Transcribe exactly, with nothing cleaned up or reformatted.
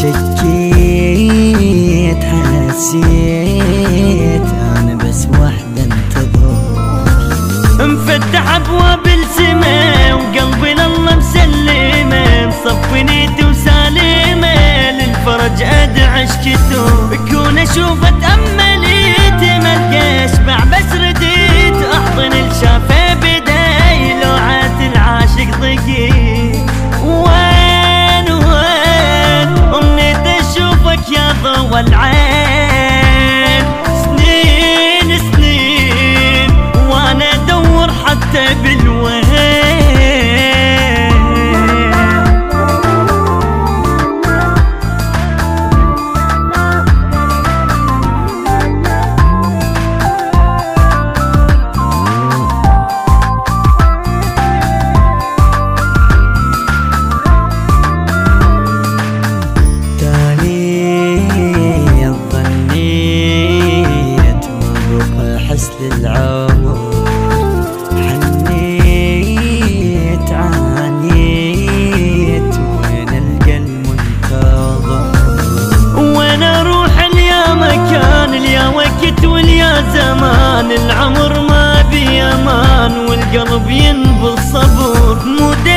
شكيت حسيت انا بس وحدة انتظر، مفتح ابواب السما وقلبي لله مسلمه، مصفي نيتي وسالمه للفرج ادعى اشكته، كون اشوف اتامليت ملقى اشبع بس رديت، احضن الشافه بداي لوعات العاشق ضيقي، وين وين امنيت اشوفك يا ضوء العين، سنين سنين وانا ادور حتى بالوين. للعمر حنيت عانيت وين القى المنتظر، وين اروح اليا مكان اليا وقت واليا زمان، العمر ما بي امان والقلب ينبض صبر، مو